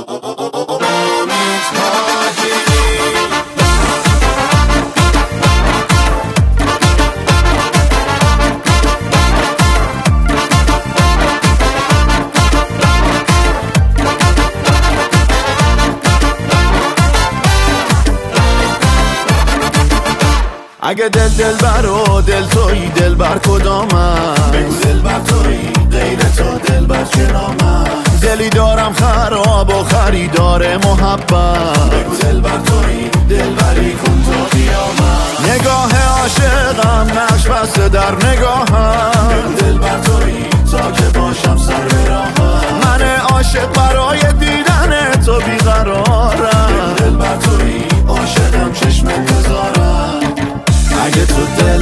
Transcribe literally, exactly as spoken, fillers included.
اگه دل دل بر و دل تویی دل بر کدامم بگو دل بر تویی غیر تو دل بر چنامم دلی دارم خراب و خریدار محبت بگو دل بر تویی دل بری کن تو قیامم نگاه عاشقم نقش بسته در نگاهم بگو دل بر تویی تا که باشم سر به راهم من عاشق برای دیدن تو بیقرارم بگو دل بر تویی عاشقم چشمت بذارم اگه تو دل